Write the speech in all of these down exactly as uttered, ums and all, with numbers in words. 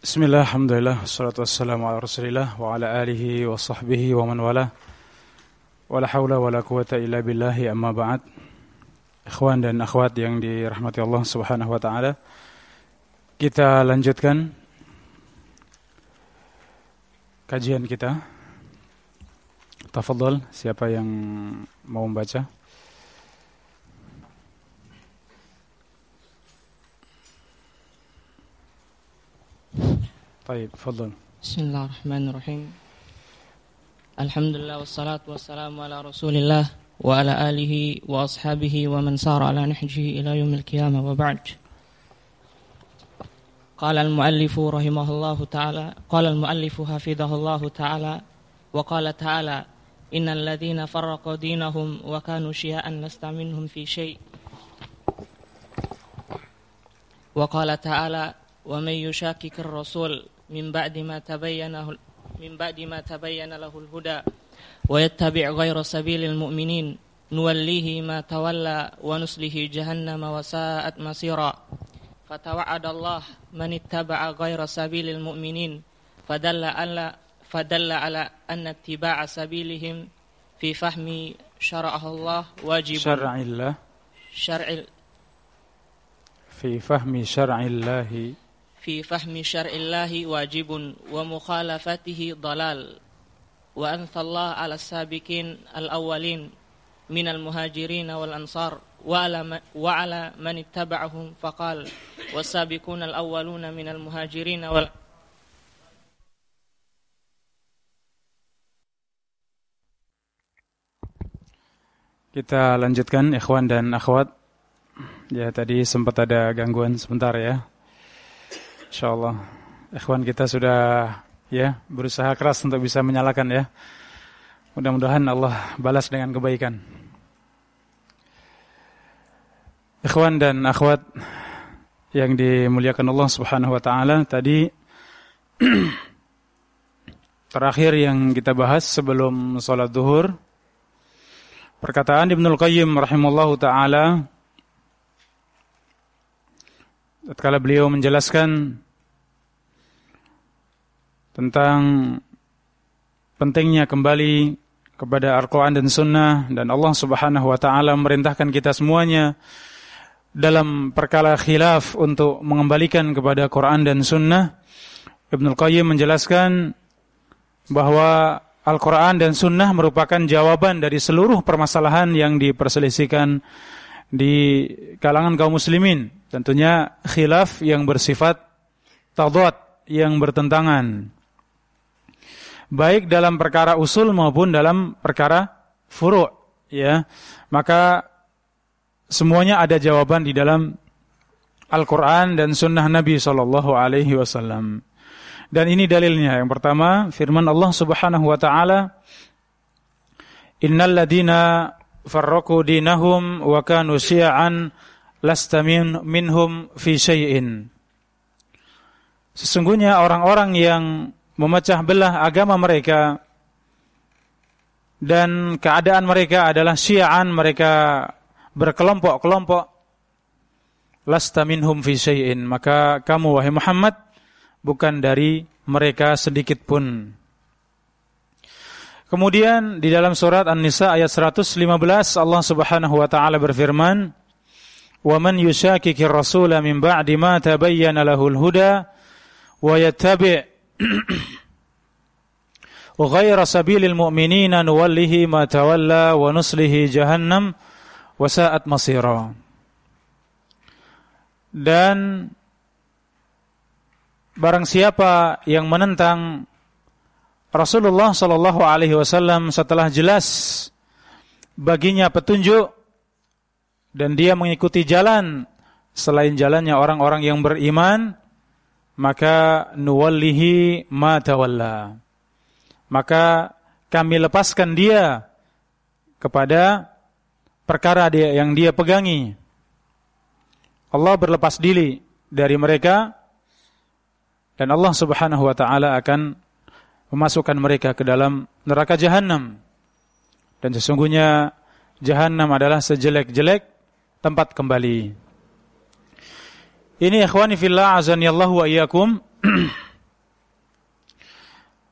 Bismillah, alhamdulillah, wassalatu wassalamu ala rasulillah wa ala alihi wa sahbihi wa man wala wa la hawla wa la quwata illa billahi amma ba'd. Ikhwan dan akhwat yang dirahmati Allah subhanahu wa ta'ala, kita lanjutkan kajian kita. Tafadhal, siapa yang mau membaca? طيب تفضل. بسم الله الرحمن الرحيم. الحمد لله والصلاة والسلام على رسول الله وعلى آله وأصحابه ومن سار على نهجه إلى يوم القيامة وبعد. قال المؤلف رحمه الله تعالى قال المؤلف حفظه الله تعالى وقال تعالى إن الذين فرقوا دينهم وكانوا شيعا لست منهم في شيء. وقال تعالى ومن يشاكك الرسول من بعد ما تبين من بعد ما تبين له الهدى ويتبع غير سبيل المؤمنين نوليه ما تولى ونصله جهنم وساءت مصيرا. فتوعد الله من اتبع غير سبيل المؤمنين فدل على فدل على أن اتباع سبيلهم في فهم شرعه الله واجب شرع الله شرع في فهم شرع الله في فهم شرع الله واجب ومخالفته ضلال. وأنثى الله على السابقين الأولين من المهاجرين والأنصار وعلى من اتبعهم فقال والسابقون الأولون من المهاجرين وال Kita lanjutkan ikhwan dan akhwat. Ya, tadi sempat ada gangguan sebentar ya. Insyaallah ikhwan kita sudah ya berusaha keras untuk bisa menyalakan ya. Mudah-mudahan Allah balas dengan kebaikan. Ikhwan dan akhwat yang dimuliakan Allah Subhanahu wa taala, tadi terakhir yang kita bahas sebelum salat zuhur, perkataan Ibnul Qayyim rahimallahu taala tatkala beliau menjelaskan tentang pentingnya kembali kepada Al-Quran dan Sunnah, dan Allah Subhanahu wa ta'ala memerintahkan kita semuanya dalam perkara khilaf untuk mengembalikan kepada Quran dan Sunnah. Ibnul Qayyim menjelaskan bahwa Al-Quran dan Sunnah merupakan jawaban dari seluruh permasalahan yang diperselisihkan di kalangan kaum muslimin. Tentunya khilaf yang bersifat tadad, yang bertentangan, baik dalam perkara usul maupun dalam perkara furu', ya. Maka semuanya ada jawaban di dalam Al-Quran dan Sunnah Nabi sallallahu alaihi wasallam. Dan ini dalilnya. Yang pertama, firman Allah Subhanahu wa taala, "Innal ladina farraqu dinahum wa kanu syi'an lasta minhum fi syai'in." Sesungguhnya orang-orang yang memecah belah agama mereka dan keadaan mereka adalah syi'an, mereka berkelompok-kelompok, lasta minhum fi syai'in, maka kamu wahai Muhammad bukan dari mereka sedikit pun. Kemudian di dalam surat An-Nisa ayat seratus lima belas Allah Subhanahu wa taala berfirman, "Wa man yushakkikir rasula min ba'di ma tabayyana lahul huda wa yattabi' ghayra sabilil mu'minina nuwallihi ma tawalla wa nuslihi jahannam wa sa'at masira." Dan barang siapa yang menentang Rasulullah sallallahu alaihi wasallam setelah jelas baginya petunjuk dan dia mengikuti jalan selain jalannya orang-orang yang beriman, maka nuwallihi ma tawalla, maka kami lepaskan dia kepada perkara dia yang dia pegangi. Allah berlepas diri dari mereka dan Allah Subhanahu wa taala akan memasukkan mereka ke dalam neraka Jahannam. Dan sesungguhnya Jahannam adalah sejelek-jelek tempat kembali. Ini ikhwani fillah azanillahu wa iyyakum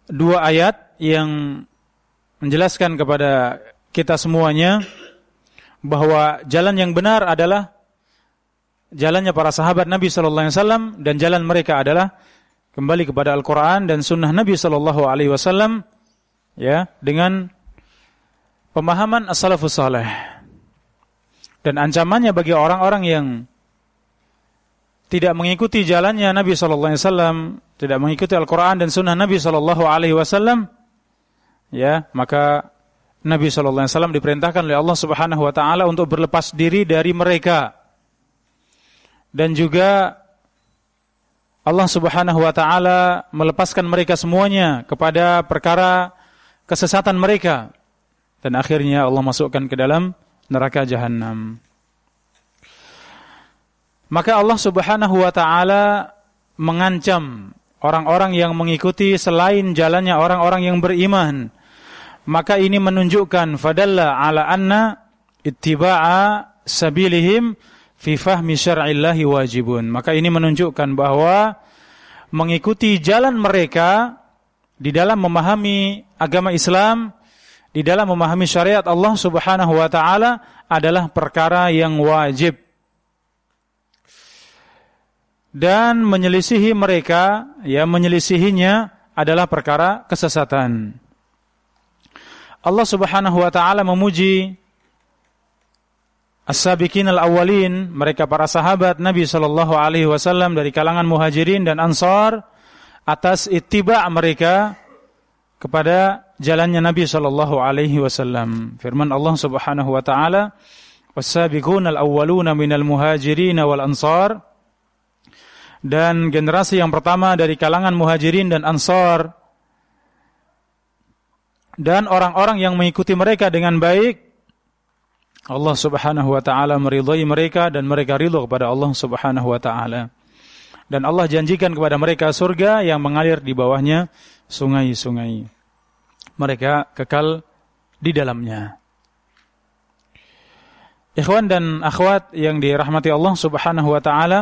dua ayat yang menjelaskan kepada kita semuanya bahwa jalan yang benar adalah jalannya para sahabat Nabi sallallahu alaihi wasallam, dan jalan mereka adalah kembali kepada Al-Qur'an dan sunnah Nabi sallallahu alaihi wasallam, ya, dengan pemahaman as-salafus saleh. Dan ancamannya bagi orang-orang yang tidak mengikuti jalannya Nabi sallallahu alaihi wasallam, tidak mengikuti Al-Qur'an dan sunnah Nabi sallallahu alaihi wasallam, ya, maka Nabi sallallahu alaihi wasallam diperintahkan oleh Allah Subhanahu wa taala untuk berlepas diri dari mereka. Dan juga Allah Subhanahu wa taala melepaskan mereka semuanya kepada perkara kesesatan mereka, dan akhirnya Allah masukkan ke dalam neraka jahanam. Maka Allah Subhanahu wa taala mengancam orang-orang yang mengikuti selain jalannya orang-orang yang beriman. Maka ini menunjukkan fadalla ala anna ittiba'a sabilihim fi fahmi syar'illahi wajibun. Maka ini menunjukkan bahwa mengikuti jalan mereka di dalam memahami agama Islam, di dalam memahami syariat Allah Subhanahu wa taala adalah perkara yang wajib. Dan menyelisihi mereka, ya, menyelisihinya adalah perkara kesesatan. Allah Subhanahu wa taala memuji as-sabiqin al-awwalin, mereka para sahabat Nabi sallallahu alaihi wasallam dari kalangan Muhajirin dan Ansar, atas ittiba' mereka kepada jalannya Nabi sallallahu alaihi wasallam. Firman Allah Subhanahu wa taala, "Was-sabiqun al-awwaluna minal muhajirin wal ansar." Dan generasi yang pertama dari kalangan Muhajirin dan Ansar, dan orang-orang yang mengikuti mereka dengan baik, Allah Subhanahu wa taala meridhai mereka dan mereka ridha kepada Allah Subhanahu wa taala. Dan Allah janjikan kepada mereka surga yang mengalir di bawahnya sungai-sungai. Mereka kekal di dalamnya. Ikhwan dan akhwat yang dirahmati Allah Subhanahu wa taala,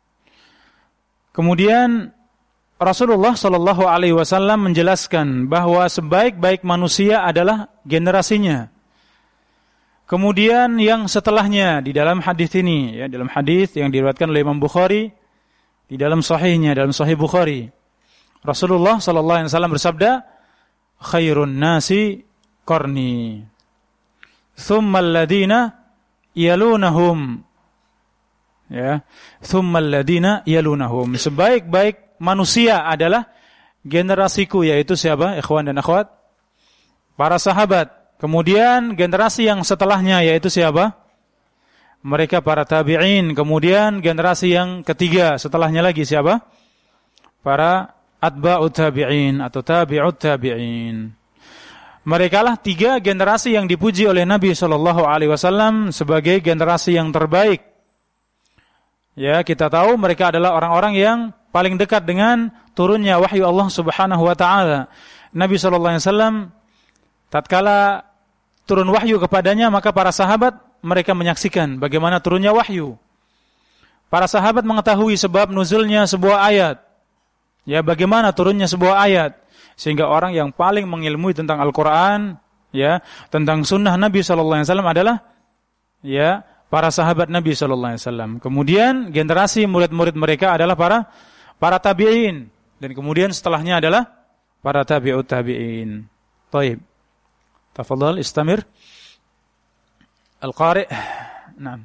kemudian Rasulullah sallallahu alaihi wasallam menjelaskan bahwa sebaik-baik manusia adalah generasinya. Kemudian yang setelahnya di dalam hadis ini, ya, dalam hadis yang diriwayatkan oleh Imam Bukhari di dalam sahihnya, dalam sahih Bukhari, Rasulullah sallallahu alaihi wasallam bersabda, "Khairun nasi qarni, thumma alladhina yalunahum." Ya, thumma alladhina yalunahum. Sebaik-baik manusia adalah generasiku, yaitu siapa? Ikhwan dan akhwat, para sahabat. Kemudian generasi yang setelahnya yaitu siapa? Mereka para tabi'in. Kemudian generasi yang ketiga setelahnya lagi siapa? Para atba'ut tabi'in atau tabi'ut tabi'in. Merekalah tiga generasi yang dipuji oleh Nabi sallallahu alaihi wasallam sebagai generasi yang terbaik. Ya, kita tahu mereka adalah orang-orang yang paling dekat dengan turunnya wahyu Allah Subhanahu wa taala. Nabi sallallahu alaihi wasallam tatkala turun wahyu kepadanya, maka para sahabat mereka menyaksikan bagaimana turunnya wahyu. Para sahabat mengetahui sebab nuzulnya sebuah ayat. Ya, bagaimana turunnya sebuah ayat, sehingga orang yang paling mengilmui tentang Al-Qur'an, ya, tentang sunnah Nabi sallallahu alaihi wasallam adalah, ya, para sahabat Nabi sallallahu alaihi wasallam. Kemudian generasi murid-murid mereka adalah para para tabi'in, dan kemudian setelahnya adalah para tabi'ut tabi'in. Baik. Tafadhal istamir. Al-Qari'. Naam.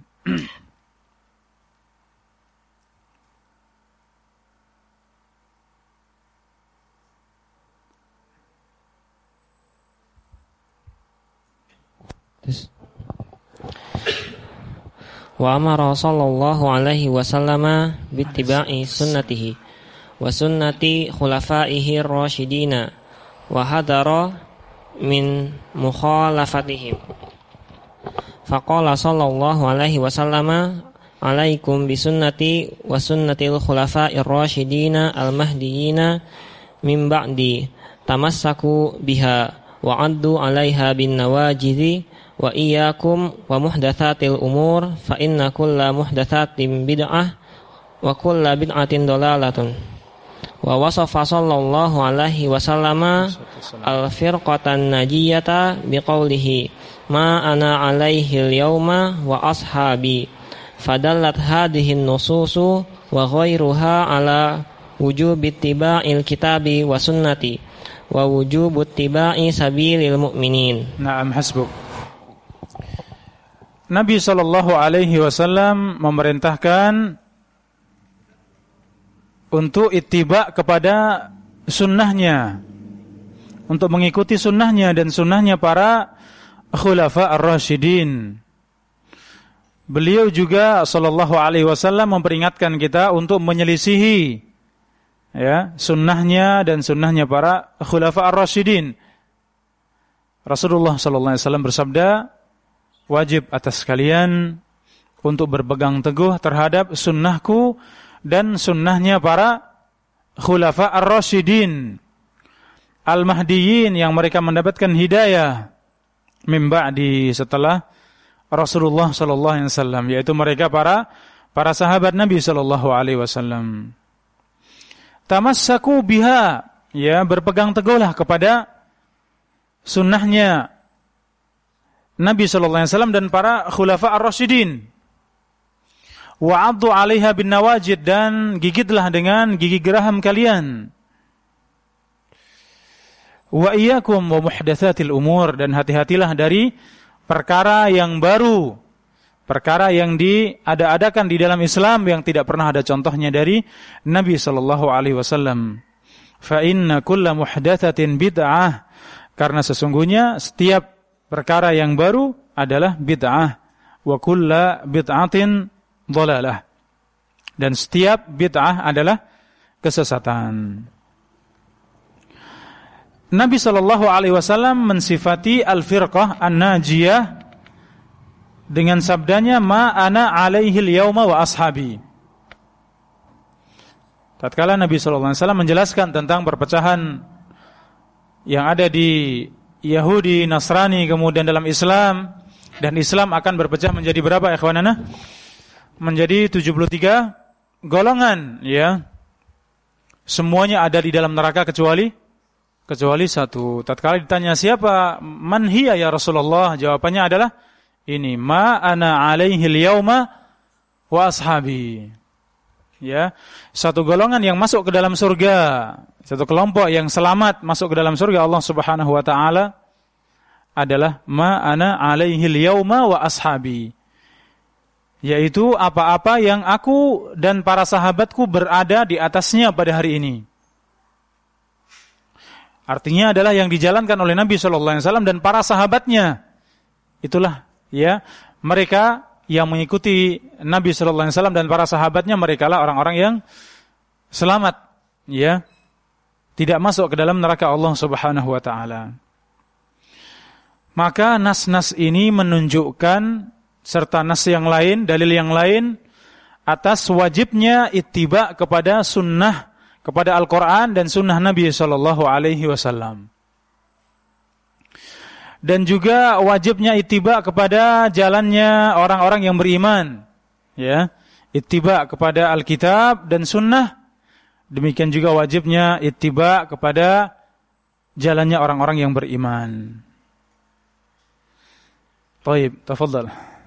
Wa amara sallallahu alaihi wasallama bittiba'i sunnatihi wa sunnati khulafaihi ar-rasyidina wa hadara min mukhalafatihim. Faqala sallallahu alaihi wasallama alaikum bisunnati wa sunnatil khulafa'ir rasyidina al-mahdiyina min ba'di tamassaku biha wa 'addu 'alaiha bin nawajidhi wa iyyakum wa muhdatsatil umur fa inna kulla muhdatsatin bid'ah wa kulla bid'atin dalalatun Wa wasafa sallallahu alaihi wasallama al-firqatan najiyata biqaulihi ma ana alaihi al-yawma wa ashabi. Fadallat hadhihi an-nususu wa ghairuha ala wujub ittiba'il kitabi wa sunnati wa wujub ittiba'i sabilil mu'minin. Naam, hasbuk. Nabi sallallahu alaihi wasallam memerintahkan untuk ittiba kepada sunnahnya, untuk mengikuti sunnahnya dan sunnahnya para khulafa ar-rasyidin. Beliau juga sallallahu alaihi wasallam memperingatkan kita untuk menyelisihi ya sunnahnya dan sunnahnya para khulafa ar-rasyidin. Rasulullah sallallahu alaihi wasallam bersabda, wajib atas kalian untuk berpegang teguh terhadap sunnahku dan sunnahnya para khulafa ar-rasyidin al-mahdiyyin yang mereka mendapatkan hidayah min ba'di setelah Rasulullah sallallahu alaihi wasallam, yaitu mereka para para sahabat Nabi sallallahu alaihi wasallam. Tamassaku biha, ya, berpegang teguhlah kepada sunnahnya Nabi sallallahu alaihi wasallam dan para khulafa ar-rasyidin. Wa 'addu 'alaiha bin nawajid, dan gigitlah dengan gigi geraham kalian. Wa iyyakum wa muhdatsatil umur, dan hati-hatilah dari perkara yang baru, perkara yang diada-adakan di dalam Islam yang tidak pernah ada contohnya dari Nabi sallallahu alaihi wasallam. Fa inna kulla muhdatsatin bid'ah, karena sesungguhnya setiap perkara yang baru adalah bid'ah. Wa kulla bid'atin dhalalah, dan setiap bid'ah adalah kesesatan. Nabi sallallahu alaihi wasallam mensifati al-firqah an-najiyah dengan sabdanya ma ana alaihi al-yauma wa ashabi. Tatkala Nabi sallallahu alaihi wasallam menjelaskan tentang perpecahan yang ada di Yahudi, Nasrani, kemudian dalam Islam, dan Islam akan berpecah menjadi berapa ikhwanana? Menjadi tujuh puluh tiga golongan, ya. Semuanya ada di dalam neraka kecuali kecuali satu. Tatkala ditanya siapa man hiya ya Rasulullah, jawabannya adalah ini, ma ana alaihi al-yauma wa ashabi. Ya, satu golongan yang masuk ke dalam surga, satu kelompok yang selamat masuk ke dalam surga Allah Subhanahu wa taala adalah ma ana alaihi al-yauma wa ashabi. Yaitu apa-apa yang aku dan para sahabatku berada di atasnya pada hari ini. Artinya adalah yang dijalankan oleh Nabi sallallahu alaihi wasallam dan para sahabatnya. Itulah, ya, mereka yang mengikuti Nabi sallallahu alaihi wasallam dan para sahabatnya, merekalah orang-orang yang selamat, ya. Tidak masuk ke dalam neraka Allah Subhanahu wa taala. Maka nas-nas ini menunjukkan, serta nas yang lain, dalil yang lain, atas wajibnya ittiba kepada sunnah, kepada Al-Quran dan sunnah Nabi sallallahu alaihi wasallam. Dan juga wajibnya ittiba kepada jalannya orang-orang yang beriman, ya, ittiba kepada Alkitab dan sunnah. Demikian juga wajibnya ittiba kepada jalannya orang-orang yang beriman. Baik, tafadhal.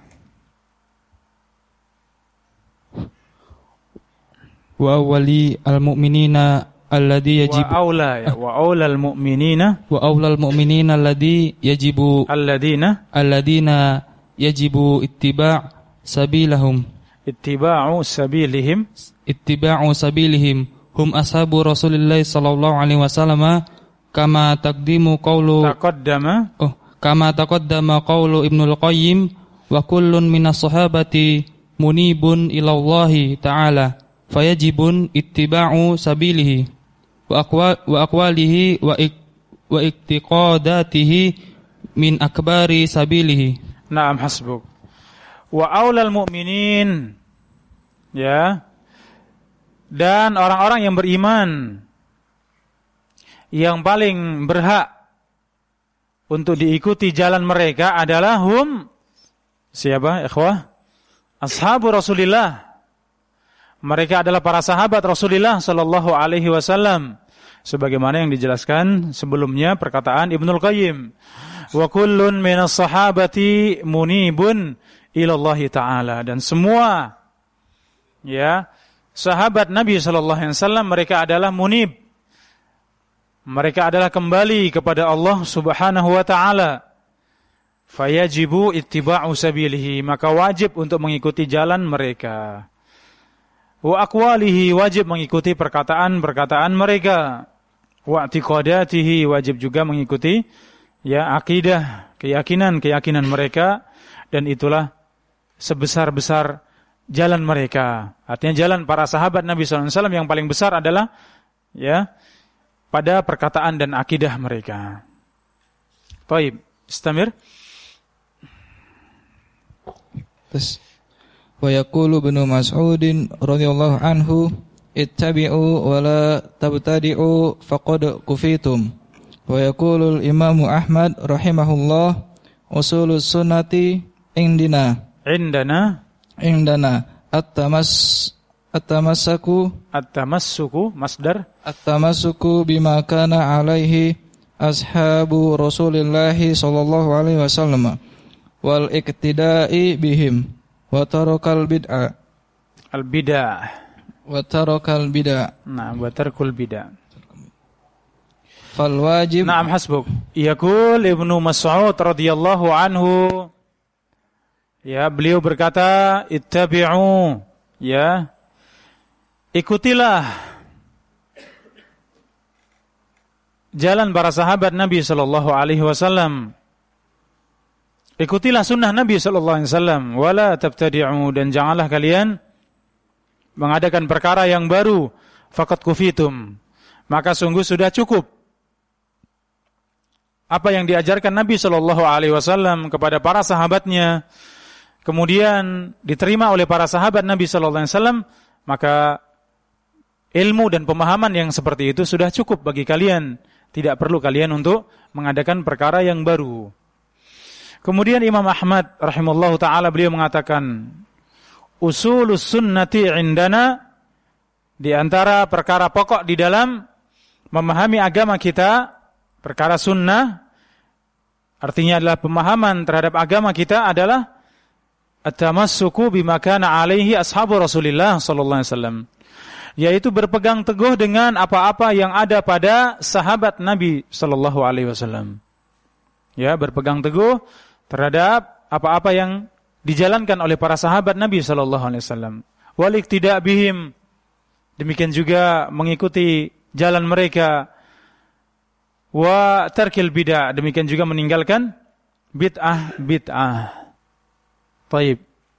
Wa awwali al-mu'minina alladhi yajibu wa aula ya wa aula al-mu'minina wa aula al-mu'minina alladhi yajibu alladina alladina yajibu ittiba' sabilahum ittiba'u sabilihim ittiba'u sabilihim hum ashabu Rasulillah sallallahu alaihi wasallam kama taqdimu qawlu taqaddama oh kama taqaddama qawlu Ibnul Qayyim wa kullun minas sahabati munibun ila Allah ta'ala fayajibun ittiba'u sabilihi wa aqwa wa aqwalihi wa ik, wa iktiqadatihi min akbari sabilihi. Naam, hasbuk. Wa aulal mu'minin, ya, dan orang-orang yang beriman yang paling berhak untuk diikuti jalan mereka adalah hum, siapa ikhwah? Ashabu Rasulillah. Mereka adalah para sahabat Rasulullah sallallahu alaihi wasallam. Sebagaimana yang dijelaskan sebelumnya perkataan Ibnul Qayyim. Wa kullun minas sahabati munibun ilallah ta'ala. Dan semua ya sahabat Nabi sallallahu alaihi wasallam mereka adalah munib. Mereka adalah kembali kepada Allah Subhanahu wa taala. Fayajibu ittiba'u sabilihi, maka wajib untuk mengikuti jalan mereka. Wa aqwalihi, wajib mengikuti perkataan-perkataan mereka. Wa i'tiqadatihi, wajib juga mengikuti ya akidah, keyakinan-keyakinan mereka, dan itulah sebesar-besar jalan mereka. Artinya jalan para sahabat Nabi sallallahu alaihi wasallam yang paling besar adalah ya pada perkataan dan akidah mereka. Baik, istamir. Terus wa yaqulu Ibnu Mas'udin radhiyallahu anhu ittabi'u wa la tabtadi'u faqad kufitum. Wa yaqulu al-Imam Ahmad rahimahullah usulus sunnati indina indana indana at-tamas at-tamassaku at-tamassuku masdar at-tamassuku bima kana alaihi ashabu Rasulillah sallallahu alaihi wasallam wal iktida'i bihim wa tarakal bid'ah al bid'ah wa tarakal bid'ah. Nah, wa tarkul bid'ah. Fal wajib. Naam hasbuk. Yaqul Ibnu Mas'ud radhiyallahu anhu, ya, beliau berkata, ittabi'u, ya, ikutilah jalan para sahabat Nabi sallallahu alaihi wasallam. Ikutilah sunnah Nabi sallallahu alaihi wasallam, wala tabtadi'u, dan janganlah kalian mengadakan perkara yang baru, faqad kufitum, maka sungguh sudah cukup apa yang diajarkan Nabi sallallahu alaihi wasallam kepada para sahabatnya, kemudian diterima oleh para sahabat Nabi sallallahu alaihi wasallam, maka ilmu dan pemahaman yang seperti itu sudah cukup bagi kalian, tidak perlu kalian untuk mengadakan perkara yang baru. Kemudian Imam Ahmad rahimallahu taala beliau mengatakan, usulus sunnati indana, di antara perkara pokok di dalam memahami agama kita, perkara sunnah, artinya adalah pemahaman terhadap agama kita adalah at-tamassuku bima kana alaihi ashabu Rasulillah sallallahu alaihi wasallam, yaitu berpegang teguh dengan apa-apa yang ada pada sahabat Nabi sallallahu alaihi wasallam. Ya, berpegang teguh terhadap apa-apa yang dijalankan oleh para sahabat Nabi sallallahu alaihi wasallam. Wal iktida' bihim, demikian juga mengikuti jalan mereka. Wa tarkil bid'ah, demikian juga meninggalkan bid'ah bid'ah. Baik.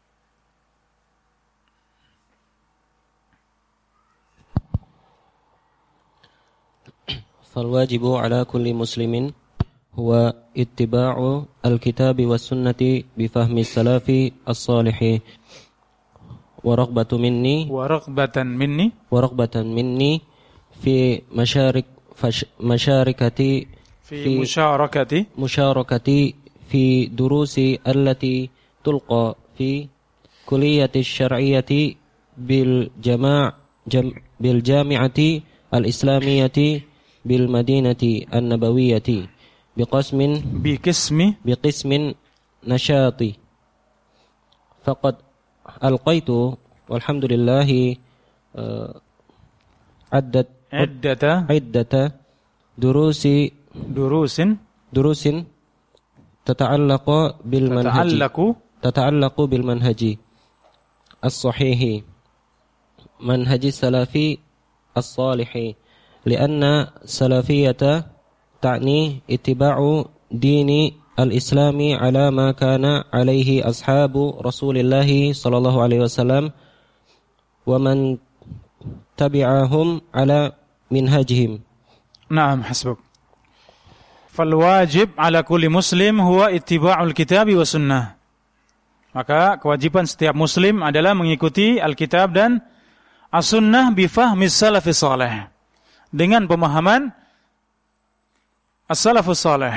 Fal wajibu ala kulli muslimin huwa ittiba'u al-kitabi was sunnati bi fahmi salafi as-salihin wa raghbatu minni wa raghbatan minni wa raghbatan minni fi masyarik masyarakati fi musyarakati musyarakati fi durusi allati tulqa fi kulliyati syar'iyyati bil jama' jam, bil jami'ati al-islamiyyati bil madinati an-nabawiyyati biqismin biqismi biqismin nasyati faqad alqaitu walhamdulillah uh, addat iddata iddata durusi durusin durusin tata'allaqu bil manhaji tata'allaqu tata'allaqu bil manhaji as-sahihi manhaji salafi as-salihi lianna salafiyata تعني اتباع دين الإسلام على ما كان عليه أصحاب رسول الله صلى الله عليه وسلم ومن تبعهم على منهجهم. نعم حسبك. فالواجب على كل مسلم هو اتباع الكتاب والسنة. Maka kewajiban setiap muslim adalah mengikuti Alkitab dan As-Sunnah bifahmi salafis salih, dengan pemahaman As-salafus salih.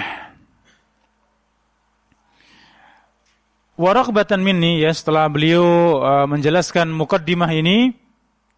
Wa raghbatan minni, ya, setelah beliau uh, menjelaskan muqaddimah ini,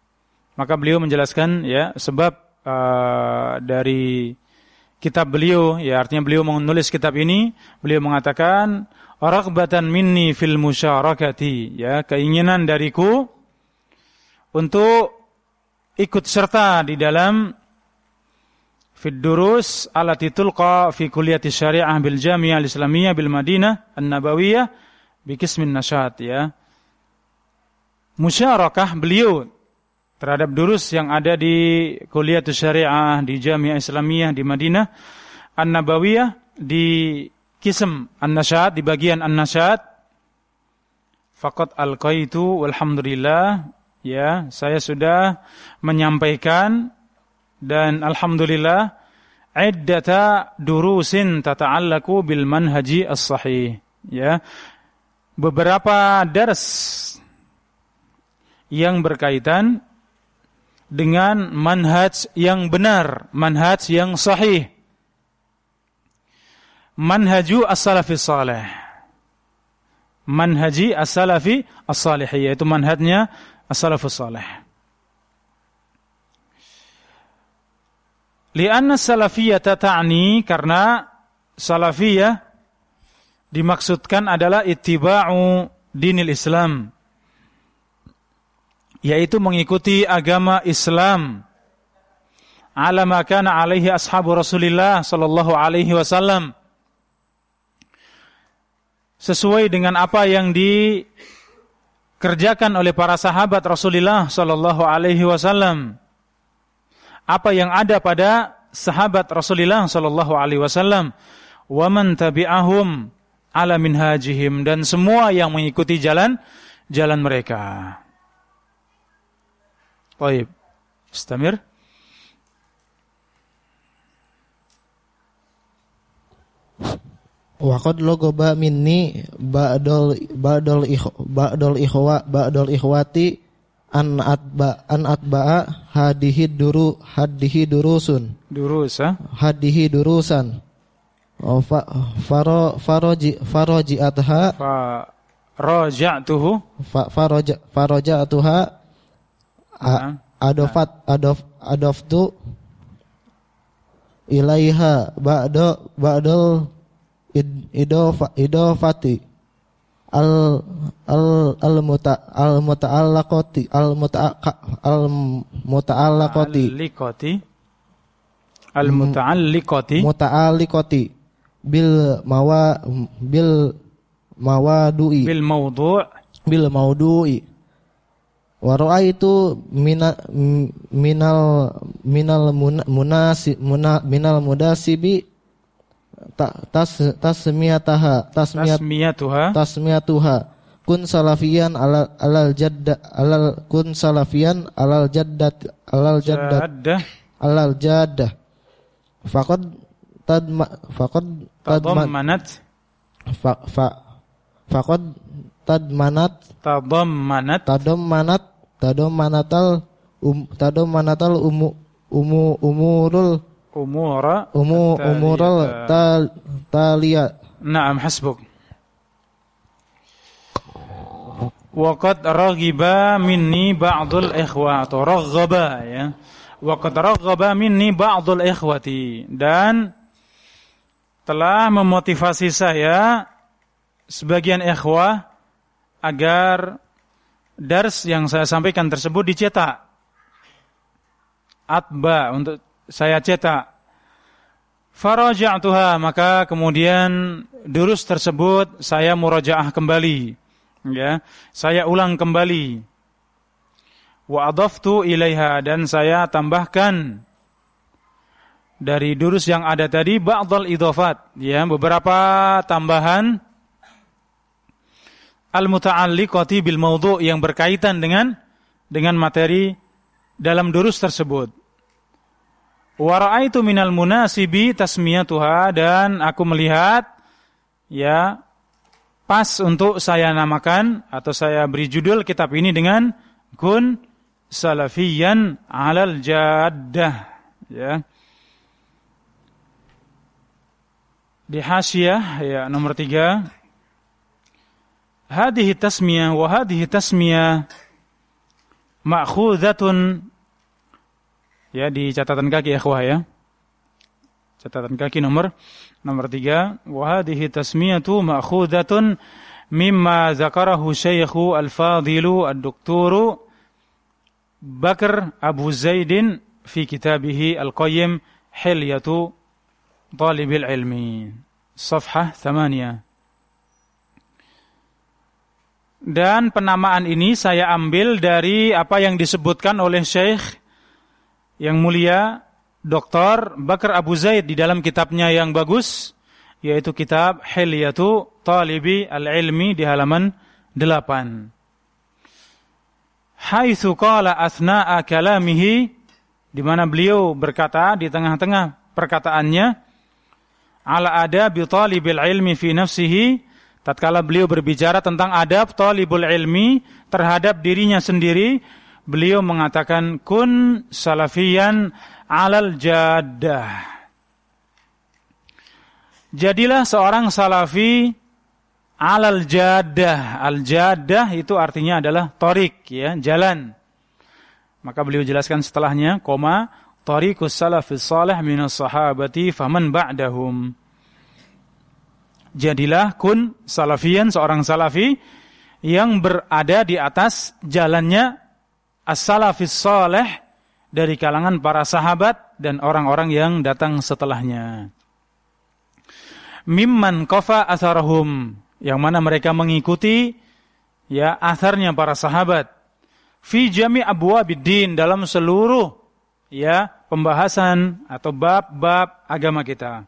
Maka beliau menjelaskan ya sebab uh, dari kitab beliau, ya artinya beliau menulis kitab ini, beliau mengatakan raghbatan minni fil musyarakati, ya keinginan dariku untuk ikut serta di dalam fid durus allati tulqa fi kulliyati syariah bil Jami'ah al-Islamiyah bil Madinah An-Nabawiyah bi qismin nasyat, ya. Musyarakah beliau terhadap durus yang ada di Kuliatus Syariah di Jami'ah Islamiyah di Madinah An-Nabawiyah di Qism An-Nasyat, di bagian An-Nasyat. Faqad alqaitu walhamdulillah, ya, saya sudah menyampaikan dan alhamdulillah iddata durusin tata'allaku bil manhaji as-sahih, ya. Beberapa dars yang berkaitan dengan manhaj yang benar, manhaj yang sahih. Manhaju as-salafi salih. Manhaji as-salafi as-salih, yaitu manhajnya as-salafus salih. Lianna salafiyata ta'ni, karena salafiyah dimaksudkan adalah ittiba'u dinil Islam, yaitu mengikuti agama Islam ala ma kana alaihi ashabu Rasulillah sallallahu alaihi wasallam, sesuai dengan apa yang dikerjakan oleh para sahabat Rasulullah sallallahu alaihi wasallam, apa yang ada pada sahabat Rasulullah sallallahu alaihi wasallam, wa man tabi'ahum ala minhajihim, dan semua yang mengikuti jalan jalan mereka. Baik, istamir. Wa qad lagaba minni ba'dal ba'dal ikh ba'dal ikhwa ba'dal ikhwati an atba an atba'a hadihi duru hadihi durusun durusa hadihi durusan oh, fa faro faroji faroji atha fa raja'tuhu fa faroja faroja'tuha adofat adof adoftu ilaiha ba'da ba'dal idofa idofati al al al muta al muta'allaqati al muta'a al muta'allaqati liqati al muta'alliqati muta'alliqati bil mawa bil mawadu'i bil mawdu' bil mawdu'i wa ra'aitu mina, minal minal munasi muna, minal mudasibi ta, tas tasmiyataha tasmiyat tasmiyatuha tasmiyatuha kun salafiyan alal alal jadda alal kun salafiyan alal jaddat alal jaddat alal jaddah faqad tadma faqad tadammanat fa fa faqad tadmanat tadammanat tadammanat tadammanatal um tadammanatal umu umu umurul umura umu umural tal talia. Naam, hasbuk. Wa qad raghiba minni ba'dul ikhwa, atau raghaba, ya. Wa qad raghaba minni ba'dul ikhwati, dan telah memotivasi saya sebagian ikhwah agar dars yang saya sampaikan tersebut dicetak. Atba, untuk saya cetak. Faraja'tuha, maka kemudian durus tersebut saya murajaah kembali, ya. Saya ulang kembali. Wa adaftu ilaiha, dan saya tambahkan dari durus yang ada tadi ba'dal idhafat, ya, beberapa tambahan al-muta'alliqati bil mawdu' yang berkaitan dengan dengan materi dalam durus tersebut. Wa ra'aitu minal munasibi tasmiyatuha, dan aku melihat, ya, pas untuk saya namakan atau saya beri judul kitab ini dengan kun salafiyan 'alal jaddah, ya. Di hasyah, ya, nomor tiga, hadhihi tasmiyah wa hadhihi tasmiyah ma'khudhatun Ya, di catatan kaki ikhwah ya. Catatan kaki nomor nomor tiga. Wa hadhihi tasmiyatu ma'khudatun mimma zakarahu Syekhu Al-Fadilu Ad-Doktoru Bakr Abu Zaidin fi kitabih Al-Qayyim Hilyatu Talibil Ilmi. Safhah thamaniyah. Dan penamaan ini saya ambil dari apa yang disebutkan oleh Syekh yang mulia Doktor Bakr Abu Zaid di dalam kitabnya yang bagus, yaitu kitab Hilyatu Talibi Al-Ilmi di halaman delapan. Haitsu qala athna'a kalamihi, di mana beliau berkata di tengah-tengah perkataannya, ala adabi talibil ilmi fi nafsihi, tatkala beliau berbicara tentang adab talibul ilmi terhadap dirinya sendiri, beliau mengatakan kun salafiyan alal jaddah. Jadilah seorang salafi alal jaddah. Al jaddah itu artinya adalah tariq, ya, jalan. Maka beliau jelaskan setelahnya, koma tariqus salafis salih minas sahabati faman ba'dahum. Jadilah kun salafiyan, seorang salafi yang berada di atas jalannya as-salafis salih dari kalangan para sahabat dan orang-orang yang datang setelahnya. Mimman qafa atharahum, yang mana mereka mengikuti ya atharnya para sahabat. Fi jami' abwabiddin, dalam seluruh ya pembahasan atau bab-bab agama kita.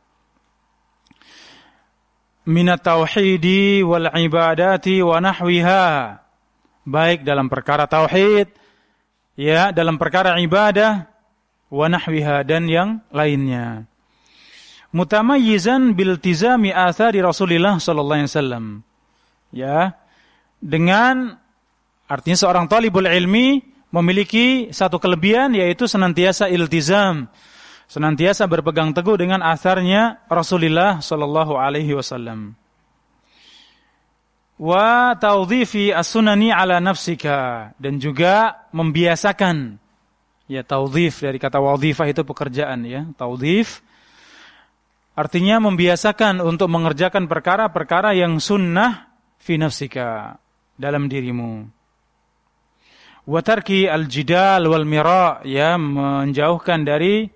Minat tauhidi wal ibadati wa nahwiha, baik dalam perkara tauhid, ya, dalam perkara ibadah, wa nahwiha, dan yang lainnya. Mutamayyizan biltizami athari Rasulillah sallallahu alaihi wasallam. Ya, dengan artinya seorang talibul ilmi memiliki satu kelebihan, yaitu senantiasa iltizam, senantiasa berpegang teguh dengan atharnya Rasulullah sallallahu alaihi wasallam. Wa tawdhifi as-sunani ala nafsika, dan juga membiasakan, ya, tawdhif dari kata wadhifah itu pekerjaan, ya, tawdhif artinya membiasakan untuk mengerjakan perkara-perkara yang sunnah fi nafsika, dalam dirimu. Wa tarki al-jidal wal mira, ya, menjauhkan dari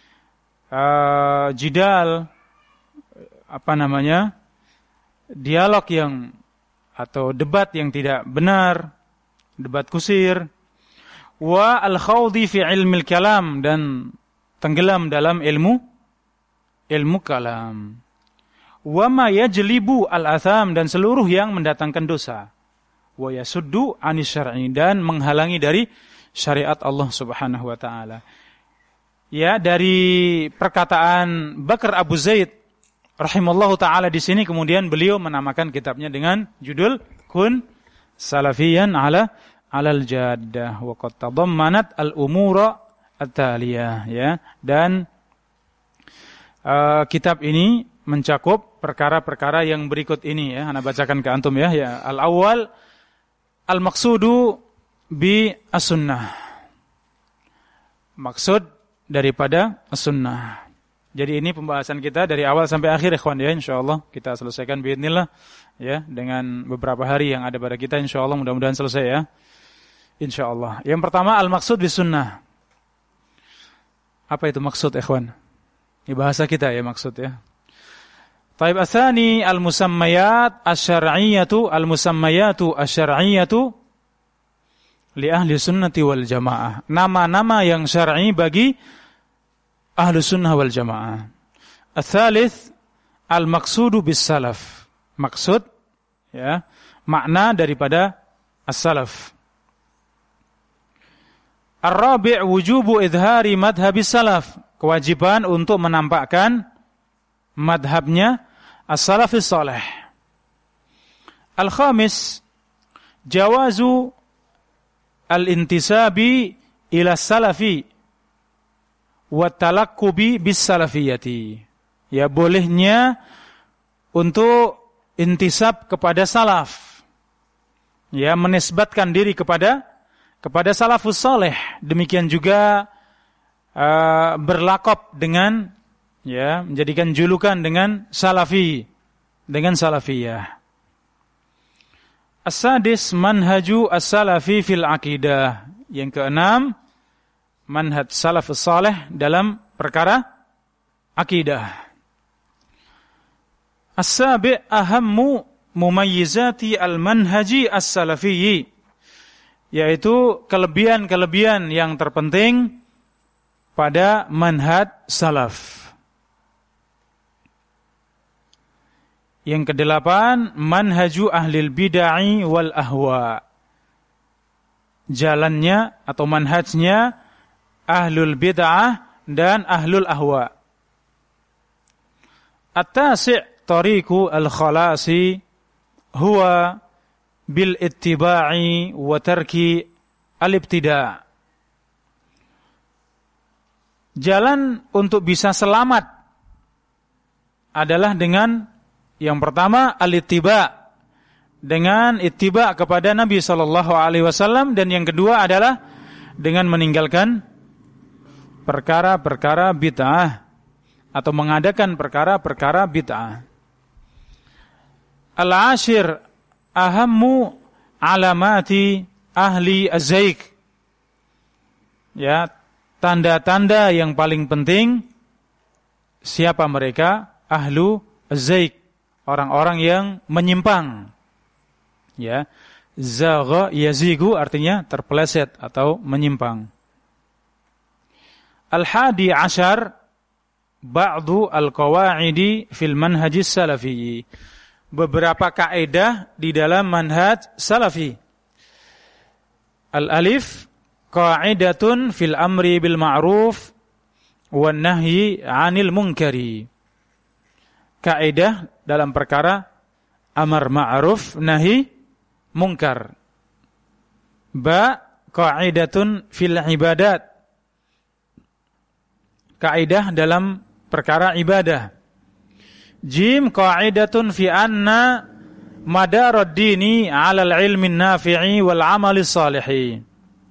uh, jidal, apa namanya, dialog yang atau debat yang tidak benar, debat kusir. Wa al-khawdi fi ilmil kalam, dan tenggelam dalam ilmu ilmu kalam. Wa ma yajlibu al-atham, dan seluruh yang mendatangkan dosa. Wa yasuddu anis syar'i, dan menghalangi dari syariat Allah Subhanahu wa taala. Ya, dari perkataan Bakr Abu Zaid rahimallahu taala di sini kemudian beliau menamakan kitabnya dengan judul Kun Salafiyan ala alal jaddah wa qad tadammanat al-umura at-taliyah, ya, dan uh, kitab ini mencakup perkara-perkara yang berikut ini, ya, ana bacakan ke antum, ya. Ya, al-awwal al-maqsudu bi as-sunnah. Maksud daripada as-sunnah. Jadi ini pembahasan kita dari awal sampai akhir, ikhwan, ya, insyaallah kita selesaikan biidznillah, ya, dengan beberapa hari yang ada pada kita, insyaallah, mudah-mudahan selesai, ya. Insyaallah. Yang pertama al-maqsud bis sunnah. Apa itu maksud, ikhwan? Ini bahasa kita, ya, maksud, ya. Taib atsani al-musammayat asy-syar'iyyatu al-musammayatu asy-syar'iyyatu li ahli sunnati wal jamaah. Nama-nama yang syar'i bagi ahli sunnah wal jamaah. Ats-tsalits al-maqsudu bis salaf. Maksud, ya, makna daripada as-salaf. Ar-rabi' wujubu idhari madhhabis salaf. Kewajiban untuk menampakkan madhabnya as-salafis salih. Al-khamis jawazu al-intisabi ila salafi wa talaqqubi bis salafiyati. Ya, bolehnya untuk intisab kepada salaf, ya, menisbatkan diri kepada kepada salafus salih. Demikian juga uh, berlakop dengan, ya, menjadikan julukan dengan salafi, dengan salafiyah. As-sadis manhaju as-salafi fil aqidah. Yang keenam, manhaj salafus salih dalam perkara akidah. As-sabi' ahammu mumayyizati al-manhaji as-salafiyyi, yaitu kelebihan-kelebihan yang terpenting pada manhaj salaf. Yang kedelapan, manhaju ahlil bid'ah wal ahwa. Jalannya atau manhajnya ahlul bid'ah dan ahlul ahwa. At-tasi' tariqu al-khalasi huwa bil ittiba'i wa tarki al-ibtida'. Jalan untuk bisa selamat adalah dengan yang pertama al-ittiba', dengan ittiba' kepada Nabi sallallahu alaihi wasallam, dan yang kedua adalah dengan meninggalkan perkara-perkara bid'ah atau mengadakan perkara-perkara bid'ah. Al-ashir ahammu alamati ahli az-zaik. Ya, tanda-tanda yang paling penting siapa mereka? Ahlu az-zaik, orang-orang yang menyimpang. Ya, zagha yazigu artinya terpeleset atau menyimpang. Al-hadi ashar ba'du al-qawa'idi fil manhajis salafi. Beberapa kaidah di dalam manhaj salafi. Al-alif qa'idatun fil amri bil ma'ruf wan nahyi 'anil munkari. Kaidah dalam perkara amar ma'ruf nahi munkar. Ba qa'idatun fil ibadat. Kaidah dalam perkara ibadah. Jim qa'idatun fi anna madarad dini 'ala al-'ilmi an-nafi'i wal 'amali shalihi.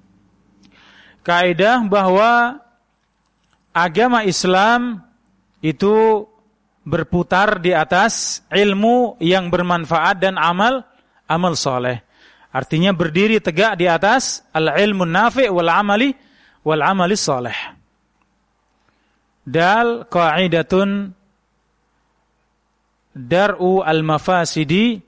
Kaidah bahwa agama Islam itu berputar di atas ilmu yang bermanfaat dan amal amal saleh. Artinya berdiri tegak di atas al-'ilmu an-nafi' wal 'amali wal 'amali shalih. Dal qa'idatun dar'u al-mafasidi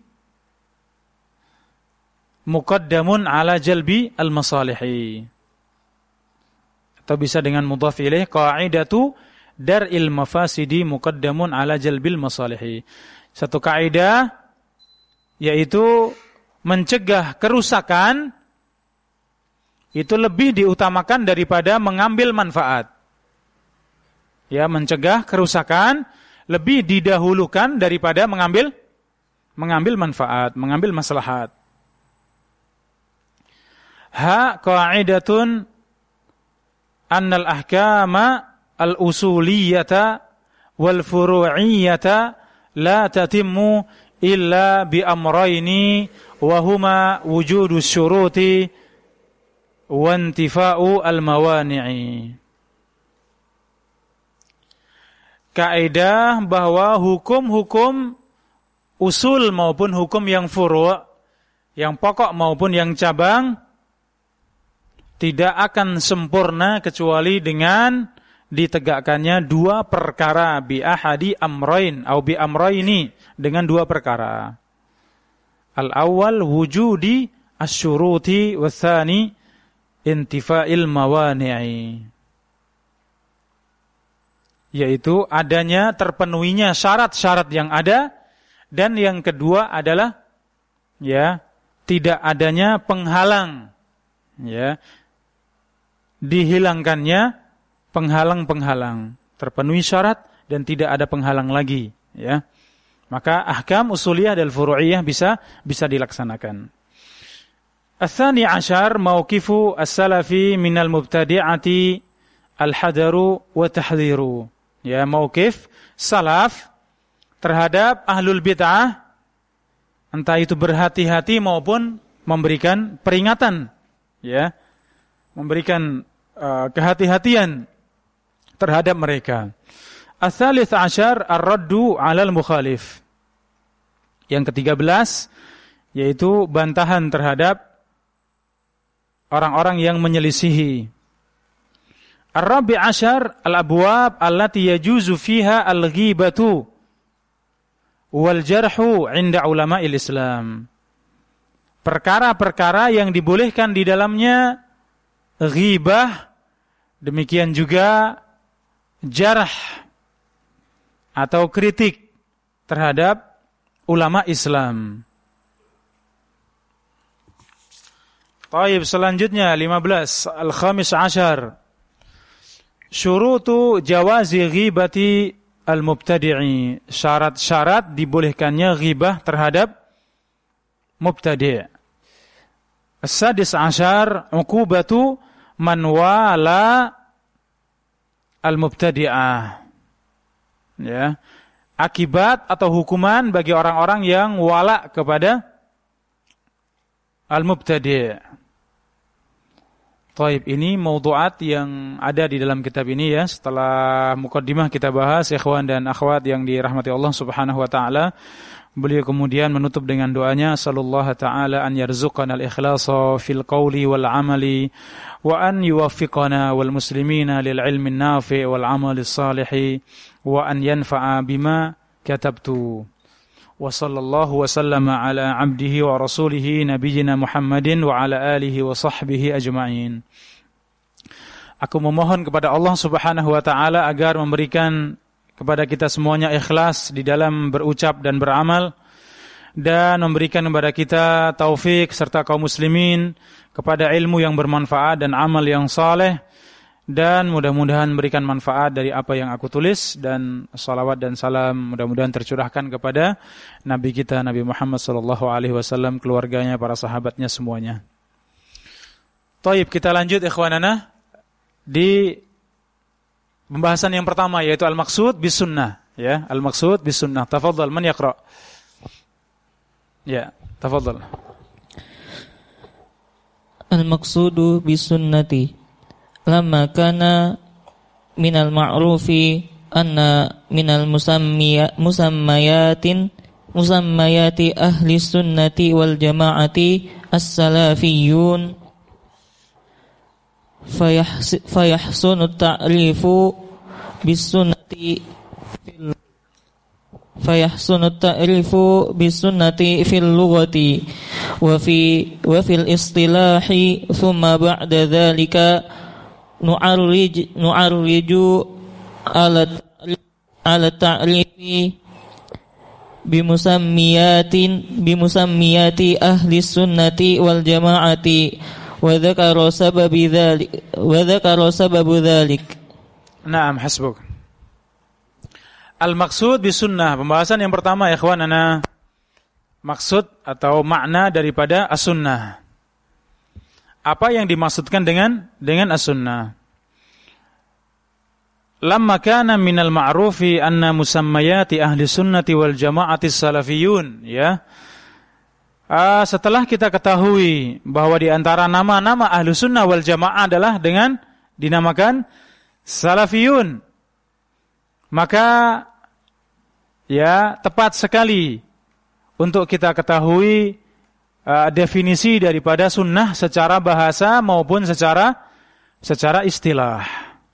muqaddamun ala jalbi al-masalihi. Atau bisa dengan mudhaf ilaih, qa'idatu dar'il mafasidi muqaddamun ala jalbil masalihi. Satu kaidah yaitu mencegah kerusakan itu lebih diutamakan daripada mengambil manfaat. Ya, mencegah kerusakan lebih didahulukan daripada mengambil mengambil manfaat, mengambil maslahat. Ha qa'idatun annal ahkama al-usuliyata wal furu'iyata la tatimmu illa bi amrayni wa huma wujudus syuruti wa intifa'u al-mawani'i. Kaidah bahwa hukum-hukum usul maupun hukum yang furu', yang pokok maupun yang cabang, tidak akan sempurna kecuali dengan ditegakkannya dua perkara, bi ahadi amrain atau bi amraini, dengan dua perkara. Al-awwal wujudi asy-syuruti wa tsani intifa'il mawani'i. Yaitu adanya terpenuhinya syarat-syarat yang ada, dan yang kedua adalah ya tidak adanya penghalang, ya dihilangkannya penghalang-penghalang, terpenuhi syarat dan tidak ada penghalang lagi, ya. Maka ahkam usuliyah dan furu'iyah bisa bisa dilaksanakan. Ats-tsani asyar mauqifu as-salafi minal mubtadi'ati al-hadaru wa tahdhiru. Ya, mauqif salaf terhadap ahlul bid'ah, entah itu berhati-hati maupun memberikan peringatan, ya, memberikan uh, kehati-hatian terhadap mereka. Ats-tsalits asyar ar-raddu 'alal mukhalif. Yang ketiga belas yaitu bantahan terhadap orang-orang yang menyelisihi. Ar-rabi' asyar al-abwab allati yajuzu fiha al-ghibatu wal jarhu 'inda ulama'il Islam. Perkara-perkara yang dibolehkan di dalamnya ghibah, demikian juga jarh atau kritik terhadap ulama Islam. Taib, selanjutnya lima belas al-khamis asyar syurutu jawazi ghibati al-mubtadi'i, syarat-syarat dibolehkannya ghibah terhadap mubtadi'. As-sadis asyar uqubatu man wala al-mubtadi'ah, ya, akibat atau hukuman bagi orang-orang yang wala kepada al-mubtadi'. Taib, ini maudu'at yang ada di dalam kitab ini ya. Setelah muqaddimah kita bahas, ikhwan dan akhwat yang dirahmati Allah Subhanahu wa taala. Beliau kemudian menutup dengan doanya, sallallahu ta'ala an yarzuqana al-ikhlasa fil qawli wal amali wa an yuwaffiqana wal muslimina lil ilmi nafi' wal amali salihi wa an yanfa'a bima katabtu. Wa sallallahu wa sallama ala abdihi wa rasulihi nabiyyina Muhammadin wa ala alihi wa sahbihi ajma'in. Aku memohon kepada Allah Subhanahu wa taala agar memberikan kepada kita semuanya ikhlas di dalam berucap dan beramal, dan memberikan kepada kita taufik serta kaum muslimin kepada ilmu yang bermanfaat dan amal yang saleh, dan mudah-mudahan memberikan manfaat dari apa yang aku tulis, dan salawat dan salam mudah-mudahan tercurahkan kepada Nabi kita Nabi Muhammad sallallahu alaihi wasallam, keluarganya, para sahabatnya semuanya. Taib, kita lanjut ikhwanana di pembahasan yang pertama, yaitu al-maqsud bis sunnah, ya, al-maqsud bis sunnah. Tafadhal, man yaqra? Ya, tafadhal. Al-maqsudu bis sunnati lamma kana minal ma'rufi anna minal musammiya musammayatin musammayati ahli sunnati wal jama'ati as-salafiyyun fayahsunu ta'rifu bis sunnati fayahsunu ta'rifu bis sunnati fil lughati wa fi wa fil istilahi thumma ba'da dhalika nu'arrij nu'arriju ala ala ta'rifi bimusammiyatin bimusammiyati ahli sunnati wal jama'ati wa dzakara sababi dzalik wa dzakara sababu dzalik. Naam, hasbuk. Al-maqsud bis sunnah, pembahasan yang pertama ya ikhwanana, maksud atau makna daripada as-sunnah. Apa yang dimaksudkan dengan dengan as-sunnah? Lamma kana minal ma'rufi anna musammayati ahli sunnati wal jama'ati salafiyun, ya. Uh, setelah kita ketahui bahwa di antara nama-nama ahli sunnah wal jamaah adalah dengan dinamakan salafiyun, maka ya tepat sekali untuk kita ketahui Uh, definisi daripada sunnah secara bahasa maupun secara secara istilah.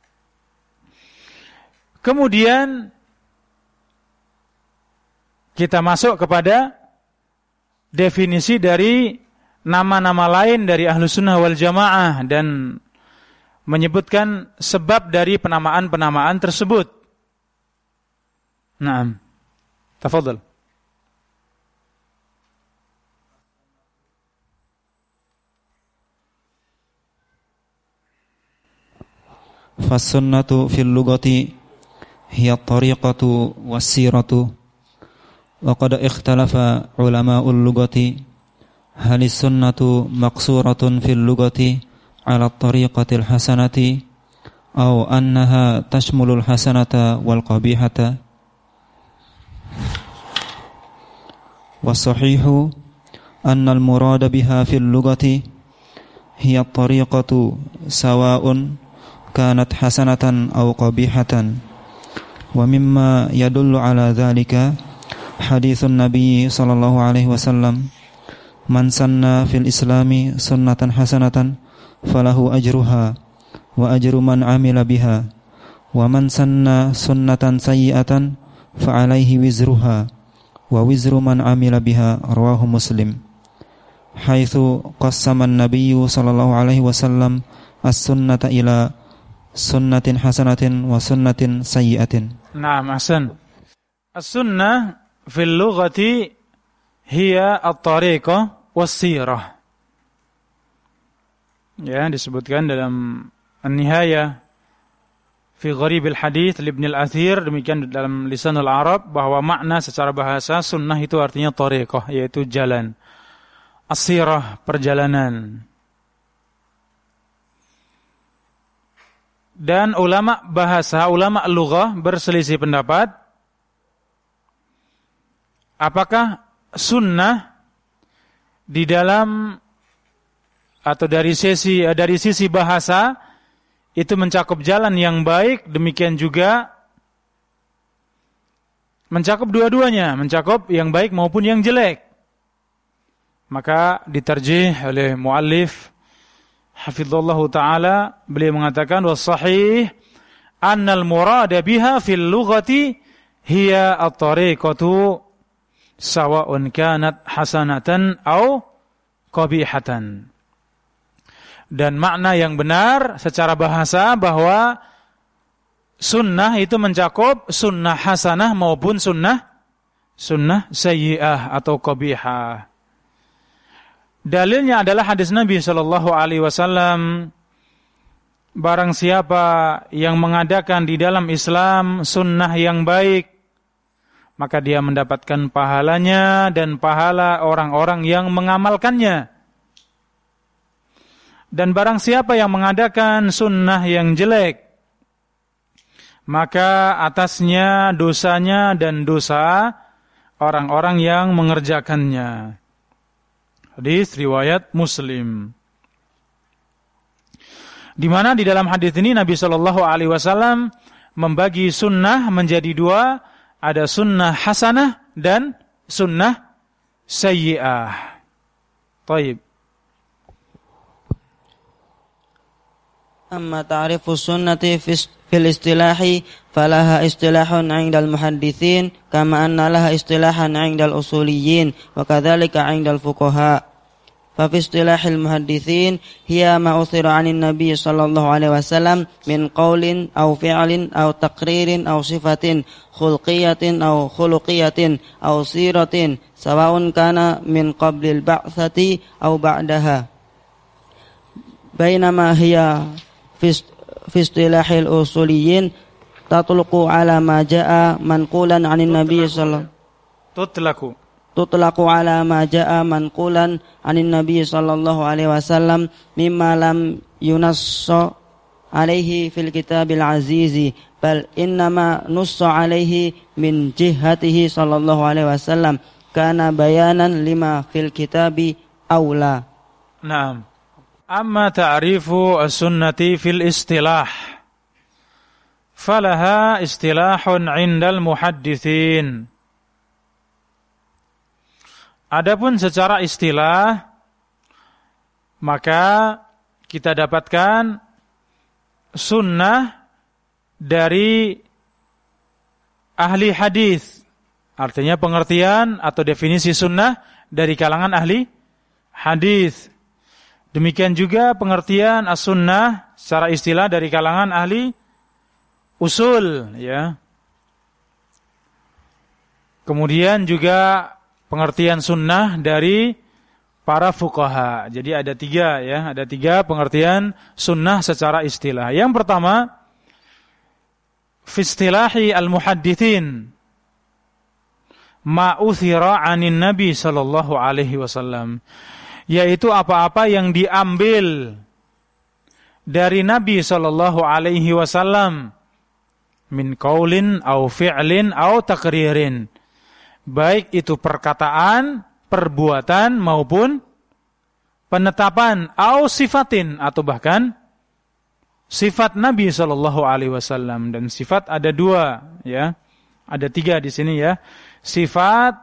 Kemudian kita masuk kepada definisi dari nama-nama lain dari Ahlus Sunnah wal Jamaah dan menyebutkan sebab dari penamaan-penamaan tersebut. Naam. Tafadhal. Fas-sunnatu fil lughati hiya at-tariqatu was-siratu wa qad ikhtalafa ulama'ul lughati hal as-sunnatu maqsuratun fil lughati 'ala at-tariqati al-hasanati aw annaha tashmulul hasanata wal qabihata. Was-sahihu anna al-murada biha fil lughati hiya at-tariqatu sawa'un kanat hasanatan aw qabihatan. Wa mimma yadullu ala dhalika hadithun Nabi sallallahu alaihi wasallam, man sanna fil islami sunnatan hasanatan falahu ajruha wa ajru man amila biha, wa man sanna sunnatan sayyi'atan fa alaihi wizruha wa wizru man amila biha. Rawahu Muslim. Haitsu qassama an-nabiy sallallahu alaihi wasallam as-sunnata ila sunnatin hasanatin wa sunnatin sayyi'atin. Naam, ahsan. As-sunnah fil lughati hiya at-tariqah was-sirah. Ya, disebutkan dalam An-Nihayah fi Gharib al-Hadits li Ibn al-Athir, demikian dalam Lisanul Arab, bahwa makna secara bahasa sunnah itu artinya tariqah, yaitu jalan. As-sirah, perjalanan. Dan ulama bahasa, ulama lughah berselisih pendapat apakah sunnah di dalam atau dari sisi dari sisi bahasa itu mencakup jalan yang baik, demikian juga mencakup dua-duanya, mencakup yang baik maupun yang jelek. Maka ditarjih oleh muallif hafizallahu taala, beliau mengatakan was-sahih annal murada biha fil lughati hiya at-tariqatu sawa'un kanat hasanatan aw qabihatan. Dan makna yang benar secara bahasa bahwa sunnah itu mencakup sunnah hasanah maupun sunnah sunnah sayyi'ah atau qabihah. Dalilnya adalah hadis Nabi sallallahu alaihi wasallam, barang siapa yang mengadakan di dalam Islam sunnah yang baik, maka dia mendapatkan pahalanya dan pahala orang-orang yang mengamalkannya. Dan barang siapa yang mengadakan sunnah yang jelek, maka atasnya dosanya dan dosa orang-orang yang mengerjakannya. Hadis riwayat Muslim. Di mana di dalam hadis ini Nabi Shallallahu Alaihi Wasallam membagi sunnah menjadi dua, ada sunnah hasanah dan sunnah sayyi'ah. Taib. Amma ta'rifu sunnati fil istilahi falaha istilahun 'inda al-muhadditsin kama anna laha istilahan 'inda al-usuliyyin wa kadzalika 'inda al-fuqaha. Fa fi istilahil muhadditsin hiya ma uthira 'anil nabiy sallallahu alaihi wasallam min qaulin aw fi'lin aw taqririn aw sifatin khulqiyatin aw khuluqiyatin aw siratin sawa'un kana min qablil ba'tsati aw ba'daha. Bainama hiya fi istilahil usuliyyin tatluqu ala ma jaa manqulan 'anil nabiy sallallahu tutlaqu tutlaqu ala ma jaa manqulan 'anil nabiy sallallahu alaihi wasallam mimma lam yunassa alaihi fil kitabil azizi bal innama nussa alaihi min jihatihi sallallahu alaihi wasallam kana bayanan lima fil kitabi aula. Naam. Amma ta'rifu as-sunnati fil istilah falaha istilahun 'indal muhadditsin. Adapun secara istilah, maka kita dapatkan sunnah dari ahli hadis. Artinya pengertian atau definisi sunnah dari kalangan ahli hadis. Demikian juga pengertian as-sunnah secara istilah dari kalangan ahli usul, ya. Kemudian juga pengertian sunnah dari para fuqaha. Jadi ada tiga, ya, ada tiga pengertian sunnah secara istilah. Yang pertama, fi istilahi al-muhadditsin ma uthira 'anin nabi sallallahu alaihi wasallam, yaitu apa-apa yang diambil dari Nabi sallallahu alaihi wasallam min qaulin au fi'lin au taqririn, baik itu perkataan, perbuatan maupun penetapan, au sifatin atau bahkan sifat Nabi sallallahu alaihi wasallam, dan sifat ada dua ya. Ada tiga di sini ya. Sifat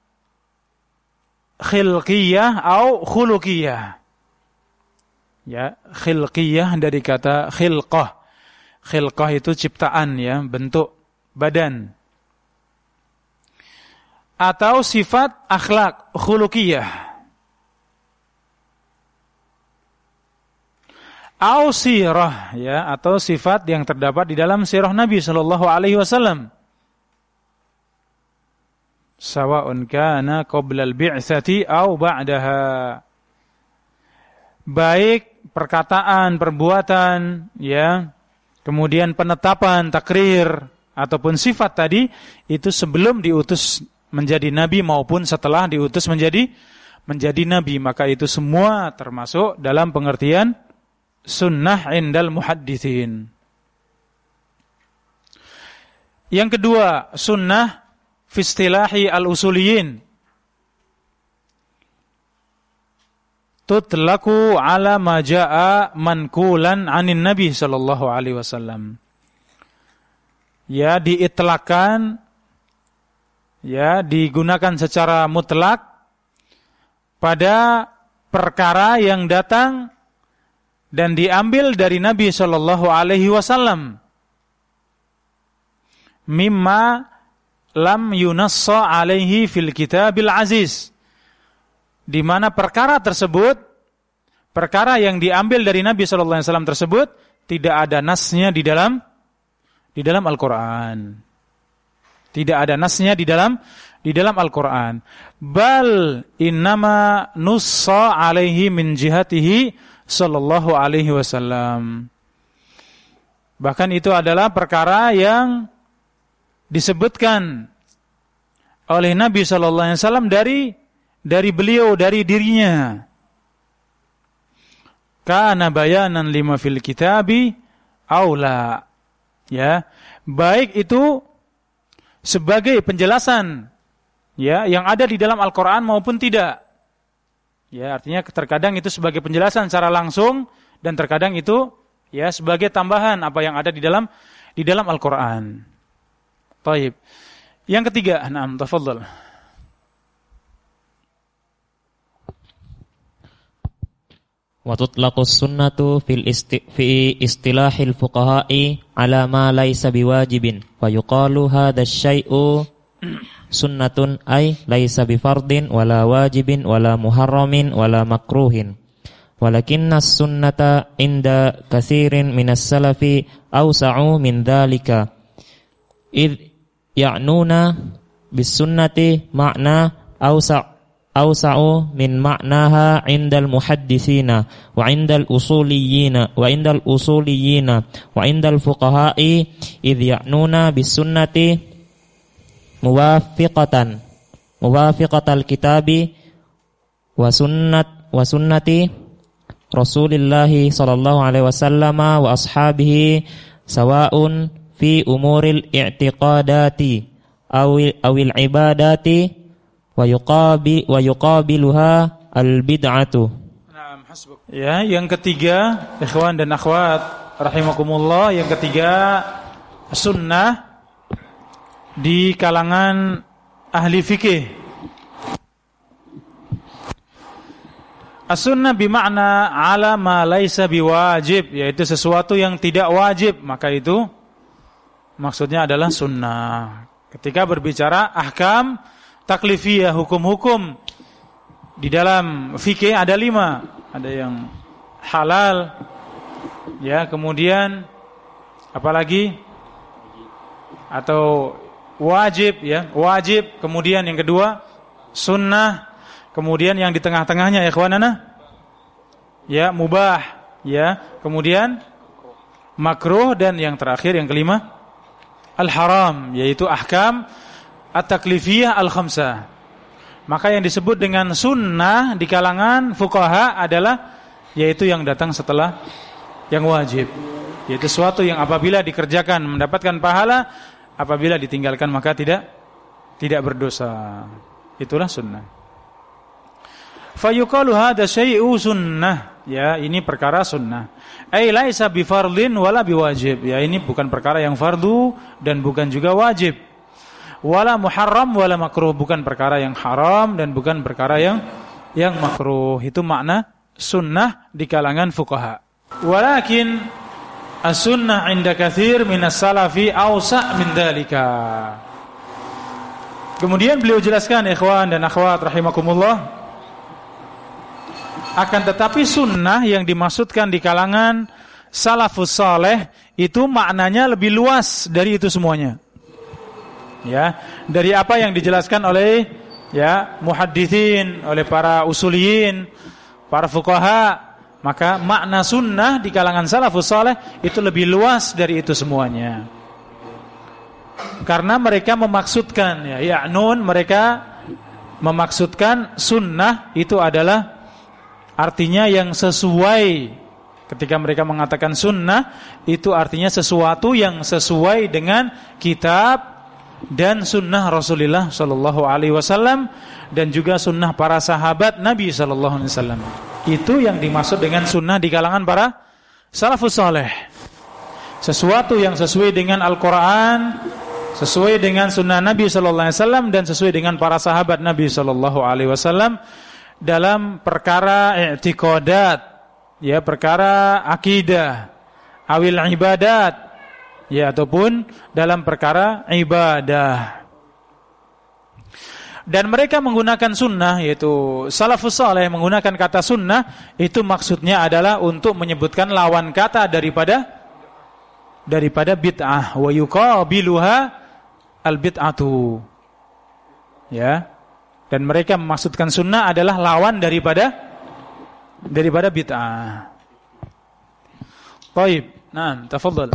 khilqiyah atau khuluqiyah. Ya, khilqiyah dari kata khilqah. Khilqah itu ciptaan ya, bentuk badan. Atau sifat akhlak khuluqiyah. Au sirah ya, atau sifat yang terdapat di dalam sirah Nabi sallallahu alaihi wasallam. Sawa'un kana qabla al-bi'tsati au ba'daha. Baik perkataan, perbuatan ya, kemudian penetapan, takrir ataupun sifat tadi itu sebelum diutus menjadi nabi maupun setelah diutus menjadi menjadi nabi, maka itu semua termasuk dalam pengertian sunnah indal muhadditsin. Yang kedua, sunnah fi istilahi al-usuliyin. Tutlaku ala ma jaa mankulan anin nabi sallallahu alaihi wasallam. Ya, diitlakan, ya, digunakan secara mutlak pada perkara yang datang dan diambil dari Nabi sallallahu alaihi wasallam. Mimma lam yunassa alaihi fil kitabil aziz. Di mana perkara tersebut, perkara yang diambil dari Nabi sallallahu alaihi wasallam tersebut tidak ada nasnya di dalam di dalam Al-Qur'an. Tidak ada nasnya di dalam di dalam Al-Qur'an. Bal innama nussa alaihi min jihatihi sallallahu alaihi wasallam. Bahkan itu adalah perkara yang disebutkan oleh Nabi sallallahu alaihi wasallam dari dari beliau, dari dirinya. Kana bayanan lima fil kitabi aula. Ya, baik itu sebagai penjelasan ya yang ada di dalam Al-Qur'an maupun tidak. Ya, artinya terkadang itu sebagai penjelasan secara langsung dan terkadang itu ya sebagai tambahan apa yang ada di dalam di dalam Al-Qur'an. Baik. Yang ketiga, na'am, tafadhal. Wa tutlaqus sunnatu fil isti, fi istilahil fuqaha'i ala ma laysa biwajibin wa yuqalu hadha syai'u sunnatun ay laysa bifardin wala wajibin wala muharramin wala makruhin walakinna sunnata inda katsirin minas salafi awsa'u min dhalika id ya'nuna bis sunnati ma'na awsa' awsa'u min ma'naha 'indal muhadditsina wa 'indal usuliyina wa 'indal usuliyina wa 'indal fuqaha'i id ya'nuna bis sunnati muwafiqatan muwafiqatal kitabi wa sunnat wa sunnati Rasulillah sallallahu alaihi wasallam wa ashabihi sawa'un fi umuril i'tiqadati awil awil ibadati wa yuqabi wa yuqabiluha al bid'atu. Naam, hasbuk. Ya, yang ketiga, ikhwan dan akhwat rahimakumullah, yang ketiga sunnah di kalangan ahli fikih. As-sunnah bimakna ala ma laisa biwajib, yaitu sesuatu yang tidak wajib, maka itu maksudnya adalah sunnah. Ketika berbicara ahkam taklifiyah, hukum-hukum di dalam fikih ada lima. Ada yang halal, ya, kemudian apalagi atau wajib, ya, wajib. Kemudian yang kedua sunnah. Kemudian yang di tengah-tengahnya ya ikhwanana, ya, mubah, ya. Kemudian makruh, dan yang terakhir yang kelima al-haram, yaitu ahkam at-taklifiyah al-khamsah. Maka yang disebut dengan sunnah di kalangan fuqaha adalah yaitu yang datang setelah yang wajib, yaitu sesuatu yang apabila dikerjakan mendapatkan pahala, apabila ditinggalkan maka tidak tidak berdosa. Itulah sunnah. Fayuqalu hadza syai'u sunnah, Ya, ini perkara sunnah. Ai laisa bifardhin wala biwajib. Ya, ini bukan perkara yang fardu dan bukan juga wajib. Wala muharram wala makruh, bukan perkara yang haram dan bukan perkara yang yang makruh. Itu makna sunnah di kalangan fuqaha. Walakin as-sunnah 'inda katsir minas salafi awsa' min dzalika. Kemudian beliau jelaskan, ikhwan dan akhwat rahimakumullah, akan tetapi sunnah yang dimaksudkan di kalangan salafus saleh itu maknanya lebih luas dari itu semuanya. Ya, dari apa yang dijelaskan oleh ya muhadditsin, oleh para usuliyin, para fuqaha, maka makna sunnah di kalangan salafus saleh itu lebih luas dari itu semuanya. Karena mereka memaksudkan ya, ya'nun mereka memaksudkan sunnah itu adalah artinya yang sesuai. Ketika mereka mengatakan sunnah, itu artinya sesuatu yang sesuai dengan kitab dan sunnah Rasulullah sallallahu alaihi wasallam dan juga sunnah para sahabat Nabi sallallahu alaihi wasallam. Itu yang dimaksud dengan sunnah di kalangan para salafus saleh. Sesuatu yang sesuai dengan Al-Qur'an, sesuai dengan sunnah Nabi sallallahu alaihi wasallam dan sesuai dengan para sahabat Nabi sallallahu alaihi wasallam dalam perkara i'tiqadat, ya, perkara akidah, awil ibadat, ya, ataupun dalam perkara ibadah. Dan mereka menggunakan sunnah, yaitu salafus saleh menggunakan kata sunnah, itu maksudnya adalah untuk menyebutkan lawan kata daripada daripada bid'ah, wa yuqabiluha al-bid'atu. Ya. Dan mereka memaksudkan sunnah adalah lawan daripada daripada bid'ah. Baik, nah, tafadhal.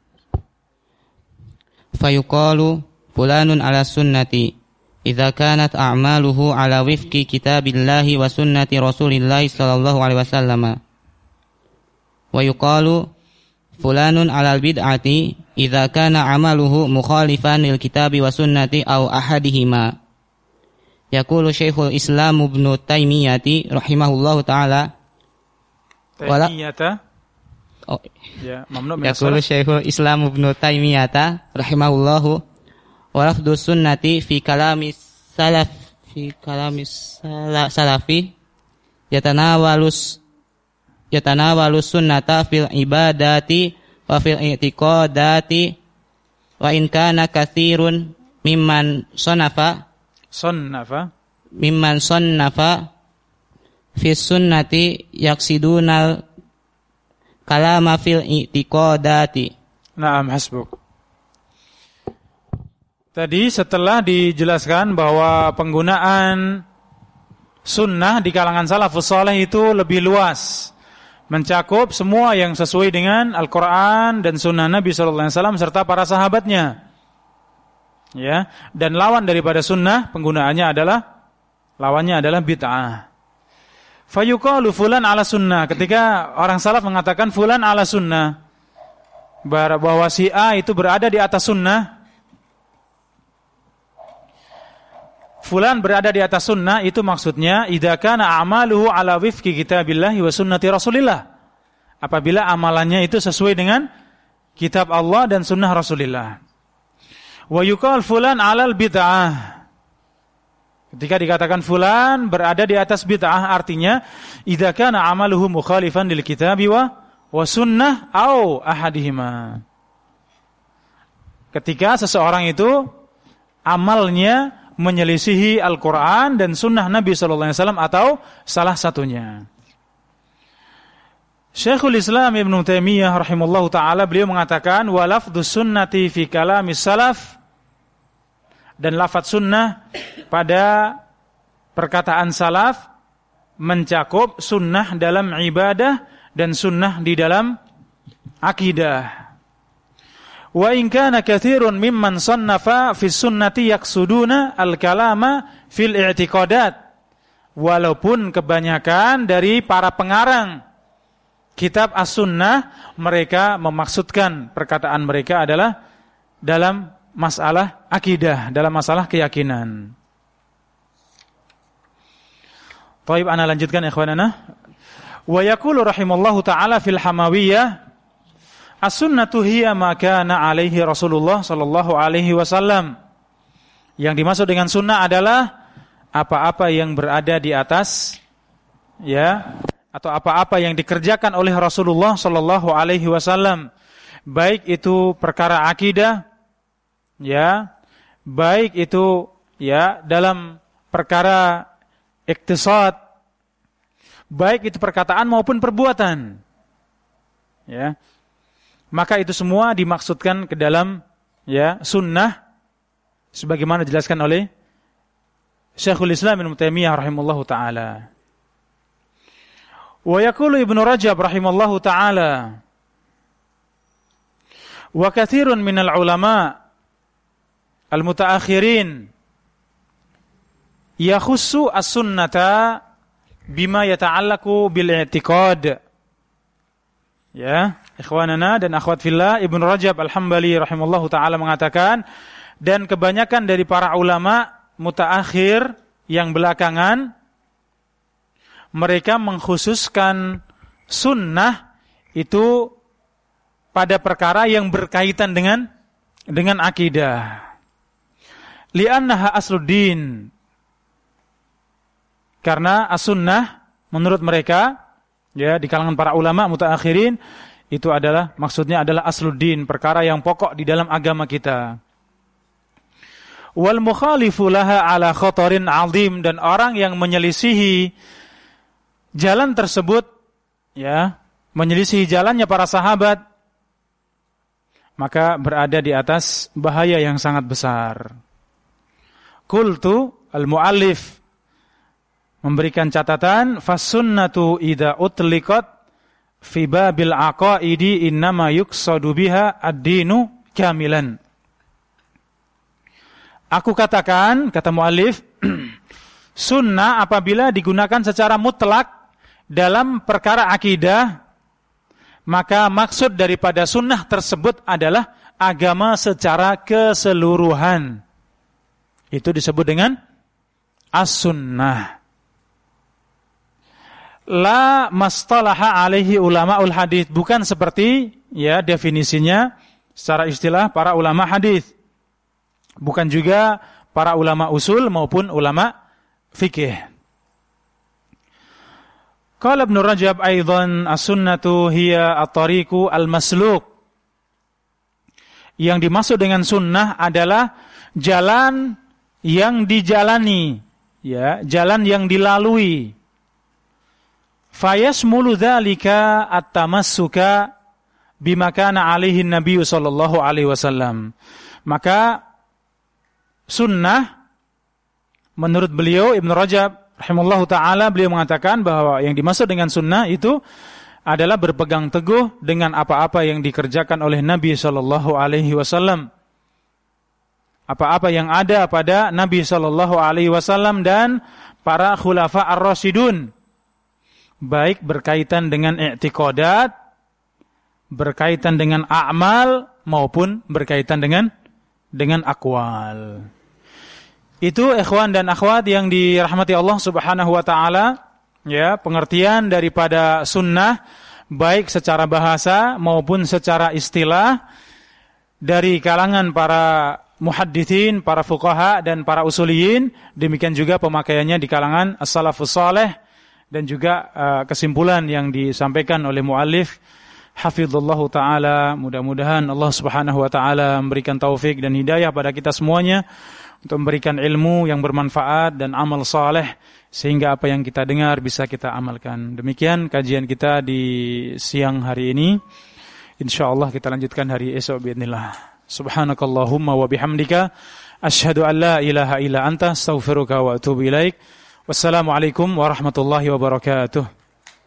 Fayuqalu fulanun ala sunnati idza kanat a'maluhu ala wifqi kitabillahi wa sunnati Rasulillahi sallallahu alaihi wasallam. Wa yuqalu fulanun ala bid'ati idza kana 'amaluhu mukhalifan lil kitabi wa sunnati aw ahadihima. Yaqulu Syekhul Islam Ibnu Taimiyah rahimahullahu taala wala oh ya mamnu min Yaqulu Syekhul Islam Ibnu Taimiyah rahimahullahu wa lafdhu sunnati fi kalami salaf fi kalami salafi yatanawalus yatanawalus sunnata fil ibadati wa fil i'tiqadati wa in kana katsirun mimman sanafa Sonnafa mimman sonnafa fi sunnati yaksidunal kalama fil i'tiqadati. Naam, hasbuk. Tadi setelah dijelaskan bahwa penggunaan sunnah di kalangan salafus saleh itu lebih luas, mencakup semua yang sesuai dengan Al-Qur'an dan sunnah Nabi sallallahu alaihi wasallam serta para sahabatnya. Ya, dan lawan daripada sunnah penggunaannya adalah lawannya adalah bid'ah. Fayuqalu fulan ala sunnah, ketika orang salaf mengatakan fulan ala sunnah, bahwa si A itu berada di atas sunnah, fulan berada di atas sunnah, itu maksudnya idza kana a'maluhu ala wifqi kitabillahi wa sunnati Rasulillah, apabila amalannya itu sesuai dengan kitab Allah dan sunnah Rasulullah. Wa yuqal fulan alal bid'ah, ketika dikatakan fulan berada di atas bid'ah, artinya idza kana amaluhu mukhalifan lil kitabi wa wa sunnah au ahadihima, ketika seseorang itu amalnya menyelisihi Al-Qur'an dan sunnah Nabi sallallahu alaihi wasallam atau salah satunya. Syekhul Islam Ibnu Taimiyah rahimallahu taala beliau mengatakan wa lafdzus sunnati fi kalamis salaf, dan lafaz sunnah pada perkataan salaf mencakup sunnah dalam ibadah dan sunnah di dalam akidah. Wa in kana katsirun mimman sannafa fi sunnati yaqsuduna al-kalama fil i'tiqadat, walaupun kebanyakan dari para pengarang kitab As-Sunnah mereka memaksudkan perkataan mereka adalah dalam masalah akidah, dalam masalah keyakinan. Baik, ana lanjutkan ikhwanana. Wa yaqulu rahimallahu taala fil Hamawiyah, as-sunnatu hiya ma kana alaihi Rasulullah sallallahu alaihi wasallam. Yang dimaksud dengan sunnah adalah apa-apa yang berada di atas, ya, atau apa-apa yang dikerjakan oleh Rasulullah sallallahu alaihi wasallam, baik itu perkara akidah, ya, baik itu ya dalam perkara iktisad, baik itu perkataan maupun perbuatan, ya, maka itu semua dimaksudkan ke dalam ya sunnah, sebagaimana dijelaskan oleh Syekhul Islam Ibnu Taimiyah rahimallahu taala. Wa yaqulu Ibnu Rajab rahimallahu taala, wa katsirun minal ulama al-mutaakhirin yakhussu as-sunnata bima yata'allaqu bil i'tiqad. Ya, ikhwanana dan akhwat fillah, Ibnu Rajab Al-Hambali rahimallahu taala mengatakan, dan kebanyakan dari para ulama mutaakhir yang belakangan, mereka mengkhususkan sunnah itu pada perkara yang berkaitan dengan dengan akidah. Li'annaha asluddin. Karena as-sunnah menurut mereka, ya, di kalangan para ulama mutaakhirin, itu adalah, maksudnya adalah asluddin, perkara yang pokok di dalam agama kita. Wal mukhalifu laha ala khatarin azim, dan orang yang menyelisihi jalan tersebut, ya, menyelisihi jalannya para sahabat, maka berada di atas bahaya yang sangat besar. Qultu, al-muallif memberikan catatan, fas-sunnatu idza utliqat fi babil aqaidi innama yuqsadu biha ad-dinu kamilan. Aku katakan, kata muallif, sunnah apabila digunakan secara mutlak dalam perkara akidah, maka maksud daripada sunnah tersebut adalah agama secara keseluruhan. Itu disebut dengan as-sunnah. La mastalaha alaihi ulama'ul hadits, bukan seperti ya definisinya secara istilah para ulama hadis. Bukan juga para ulama usul maupun ulama fikih. Qala Ibnu Rajab aidan as-sunnatu hiya at-tariqu al-masluk. Yang dimaksud dengan sunnah adalah jalan yang dijalani, ya, jalan yang dilalui. Fayasmulu dzalika at-tamassuka bima kana alaihi an-nabiy sallallahu alaihi wasallam. Maka sunnah menurut beliau Ibnu Rajab rahimallahu taala, beliau mengatakan bahwa yang dimaksud dengan sunnah itu adalah berpegang teguh dengan apa-apa yang dikerjakan oleh Nabi sallallahu alaihi wasallam. Apa-apa yang ada pada Nabi sallallahu alaihi wasallam dan para khulafa ar-rasyidun, baik berkaitan dengan i'tiqadat, berkaitan dengan a'mal maupun berkaitan dengan dengan aqwal. Itu ikhwan dan akhwat yang dirahmati Allah Subhanahu wa taala, ya, pengertian daripada sunnah baik secara bahasa maupun secara istilah dari kalangan para muhadditsin, para fuqaha dan para usuliyin. Demikian juga pemakaiannya di kalangan as-salafus saleh, dan juga uh, kesimpulan yang disampaikan oleh muallif hafizallahu taala. Mudah-mudahan Allah Subhanahu wa taala memberikan taufik dan hidayah pada kita semuanya untuk memberikan ilmu yang bermanfaat dan amal saleh, sehingga apa yang kita dengar bisa kita amalkan. Demikian kajian kita di siang hari ini. Insyaallah kita lanjutkan hari esok biidznillah. Subhanakallahumma wa bihamdika asyhadu an la ilaha illa anta astaghfiruka wa atubu ilaik. Wassalamualaikum warahmatullahi wabarakatuh.